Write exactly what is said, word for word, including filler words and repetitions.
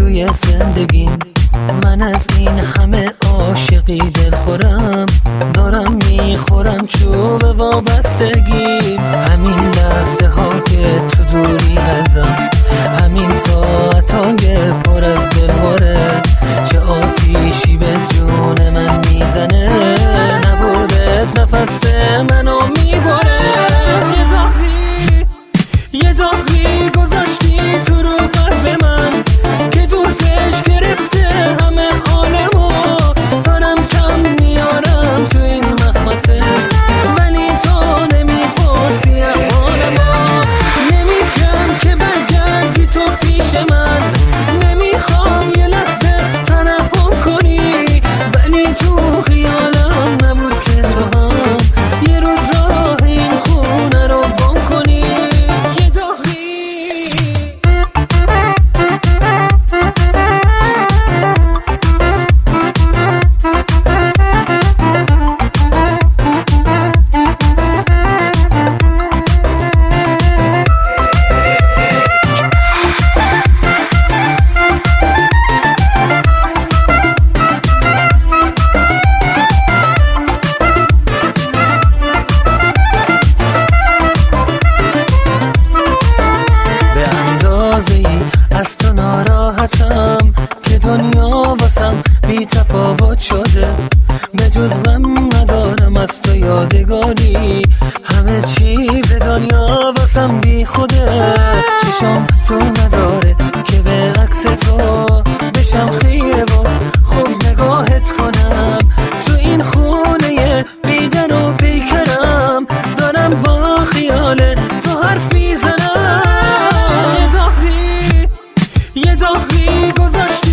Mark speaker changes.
Speaker 1: توی زندگیم. من از این همه عاشقی دل خورم، دارم میخورم چوب وابستگیم. همین لحظه ها که تو دوری ازم، همین ساعتای پر از دلواره، چه آتیشی به جون من میزنه، نبودت نفس منو میبره. یه داغی یه داغی گذاشتی تو رو قلب من که دورتش گرفته همه عالمو. دارم کم میارم تو این مخمسه، ولی تو نمیپرسی احوالمو. نمیگم که برگردی تو پیش من، نمیخوام یه لحظه تنهم کنی، ولی تو خیالم نبود که تو هم یه روز راه این خونه رو گم کنی. یه داغی از تو ناراحتم که دنیا واسم بی تفاوت شده، به جز غم ندارم از تو یادگاری، همه چیز دنیا واسم بی خوده. چشم زور نداره که به عکس تو بشم خیره و خوب نگاهت کنم. تو این خونه بی در و پیکرم، دارم با خیال تو حرف میزنم. یه داغی گذاشتی